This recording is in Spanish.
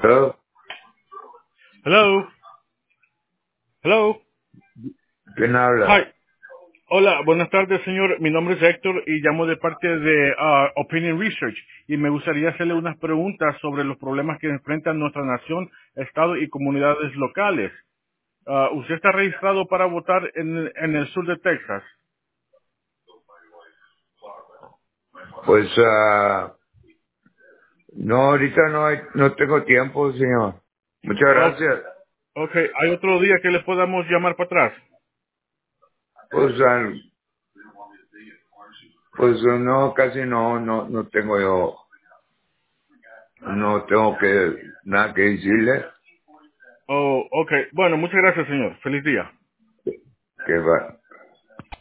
Hello, Hello. Hello. ¿quién habla? Hi. Hola, buenas tardes, señor. Mi nombre es Héctor y llamo de parte de Opinion Research y me gustaría hacerle unas preguntas sobre los problemas que enfrentan nuestra nación, estado y comunidades locales. ¿Usted está registrado para votar en el sur de Texas? Pues, no, ahorita no tengo tiempo, señor. Muchas Oh, gracias. ok, ¿hay otro día que le podamos llamar para atrás? Pues, no, casi no tengo yo, no tengo nada que decirle, Oh, ok. Bueno, muchas gracias, señor. Feliz día. que va.